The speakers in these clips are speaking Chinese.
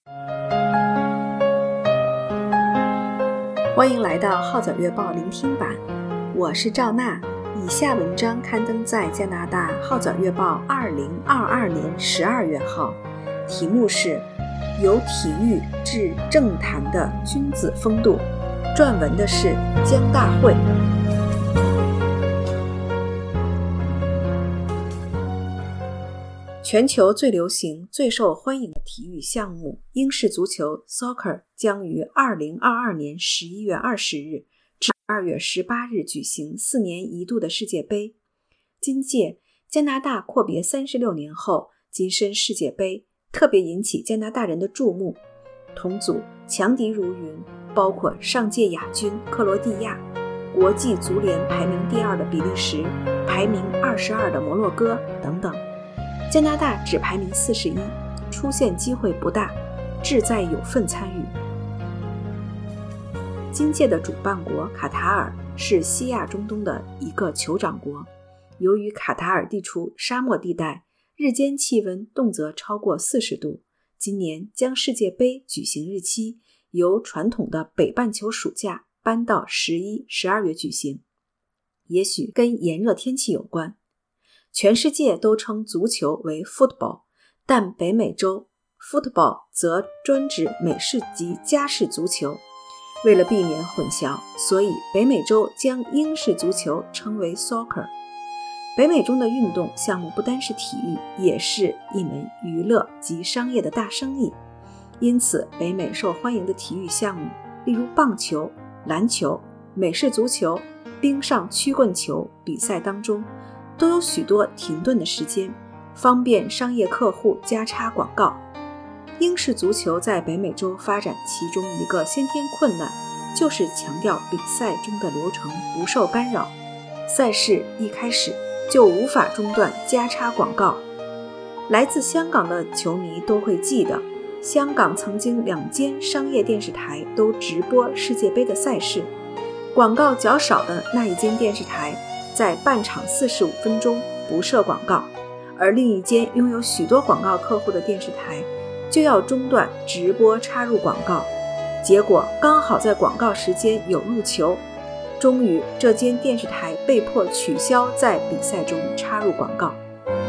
欢迎来到号角月报聆听版，我是赵娜。以下文章刊登在加拿大号角月报2022年12月号，题目是由体育至政坛的君子风度，撰文的是江大慧。全球最流行、最受欢迎的体育项目英式足球 Soccer 将于2022年11月20日至2月18日举行4年一度的世界杯。今届加拿大阔别36年后跻身世界杯，特别引起加拿大人的注目。同组强敌如云，包括上届亚军克罗地亚、国际足联排名第2的比利时、排名22的摩洛哥等等。加拿大只排名41，出现机会不大，志在有份参与。今届的主办国卡塔尔是西亚中东的一个酋长国，由于卡塔尔地处沙漠地带，日间气温动辄超过40度，今年将世界杯举行日期由传统的北半球暑假搬到11、12月举行，也许跟炎热天气有关。全世界都称足球为 football， 但北美洲 football 则专指美式及加式足球。为了避免混淆，所以北美洲将英式足球称为 soccer。 北美中的运动项目不单是体育，也是一门娱乐及商业的大生意，因此北美受欢迎的体育项目，例如棒球、篮球、美式足球、冰上曲棍球比赛当中都有许多停顿的时间，方便商业客户加插广告。英式足球在北美洲发展，其中一个先天困难就是强调比赛中的流程不受干扰，赛事一开始就无法中断加插广告。来自香港的球迷都会记得，香港曾经2间商业电视台都直播世界杯的赛事，广告较少的那一间电视台在半场45分钟不设广告，而另一间拥有许多广告客户的电视台就要中断直播插入广告，结果刚好在广告时间有入球，终于这间电视台被迫取消在比赛中插入广告。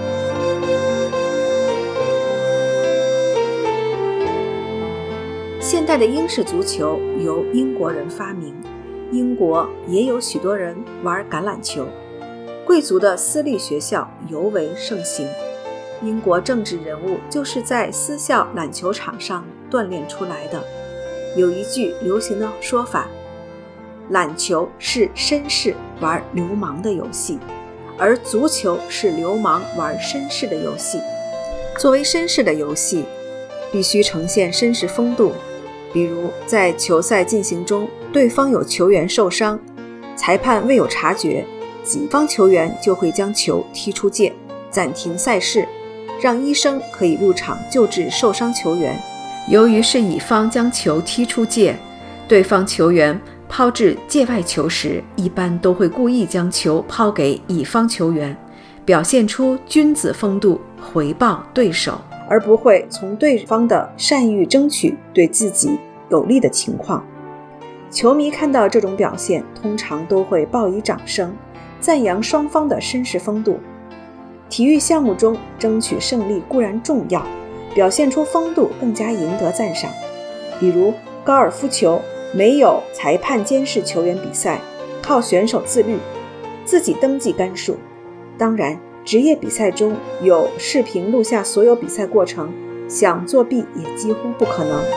现代的英式足球由英国人发明，英国也有许多人玩橄榄球，贵族的私立学校尤为盛行。英国政治人物就是在私校篮球场上锻炼出来的。有一句流行的说法，篮球是绅士玩流氓的游戏，而足球是流氓玩绅士的游戏。作为绅士的游戏，必须呈现绅士风度，比如在球赛进行中，对方有球员受伤，裁判未有察觉，己方球员就会将球踢出界，暂停赛事，让医生可以入场救治受伤球员。由于是乙方将球踢出界，对方球员抛至界外球时，一般都会故意将球抛给乙方球员，表现出君子风度，回报对手，而不会从对方的善意争取对自己有利的情况。球迷看到这种表现，通常都会报以掌声，赞扬双方的绅士风度。体育项目中争取胜利固然重要，表现出风度更加赢得赞赏。比如高尔夫球没有裁判监视球员比赛，靠选手自律，自己登记杆数。当然，职业比赛中有视频录下所有比赛过程，想作弊也几乎不可能。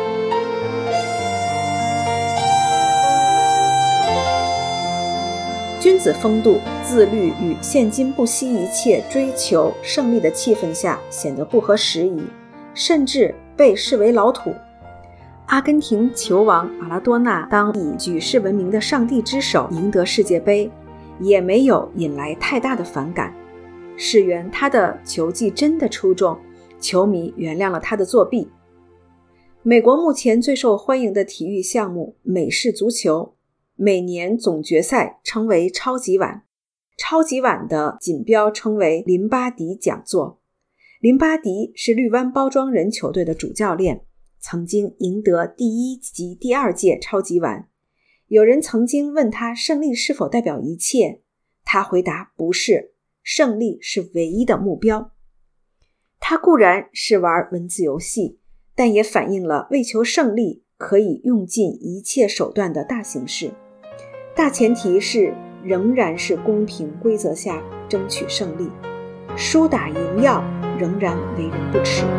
君子风度、自律与现今不惜一切追求胜利的气氛下显得不合时宜，甚至被视为老土。阿根廷球王马拉多纳当以举世闻名的上帝之手赢得世界杯，也没有引来太大的反感。是缘他的球技真的出众，球迷原谅了他的作弊。美国目前最受欢迎的体育项目美式足球，每年总决赛称为超级碗，超级碗的锦标称为林巴迪讲座。林巴迪是绿湾包装人球队的主教练， 曾经赢得第1及第2届超级碗。有人曾经问他胜利是否代表一切，他回答不是，胜利是唯一的目标。他固然是玩文字游戏，但也反映了为求胜利可以用尽一切手段的大形势。大前提是仍然是公平规则下争取胜利，输打赢要仍然为人不齿。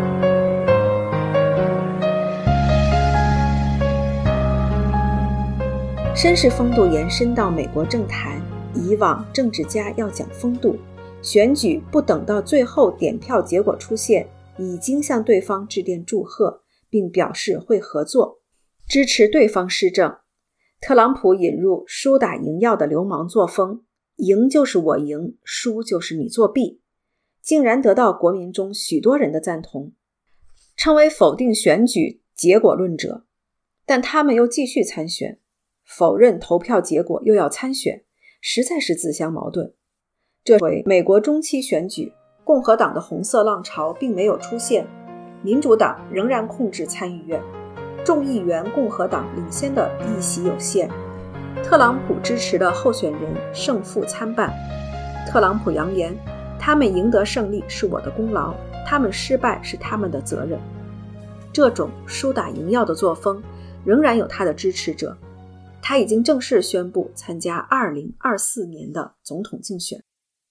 绅士风度延伸到美国政坛，以往政治家要讲风度，选举不等到最后点票结果出现，已经向对方致电祝贺，并表示会合作，支持对方施政。特朗普引入输打赢要的流氓作风，赢就是我赢，输就是你作弊，竟然得到国民中许多人的赞同，称为否定选举结果论者。但他们又继续参选，否认投票结果又要参选，实在是自相矛盾。这回美国中期选举，共和党的红色浪潮并没有出现，民主党仍然控制参议院，众议员共和党领先的议席有限，特朗普支持的候选人胜负参半。特朗普扬言，他们赢得胜利是我的功劳，他们失败是他们的责任。这种输打赢要的作风仍然有他的支持者，他已经正式宣布参加2024年的总统竞选。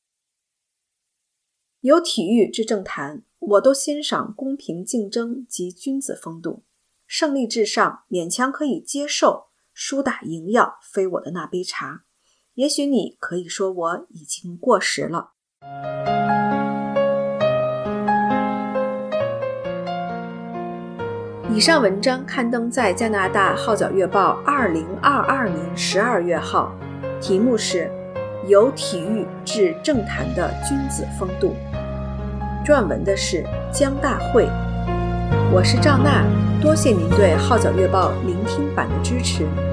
由体育至政坛，我都欣赏公平竞争及君子风度，胜利至上，勉强可以接受，输打赢要非我的那杯茶。也许你可以说我已经过时了。以上文章刊登在加拿大号角月报2022年12月号，题目是由体育至政坛的君子风度，撰文的是江大慧。我是赵娜，多谢您对号角月报聆听版的支持。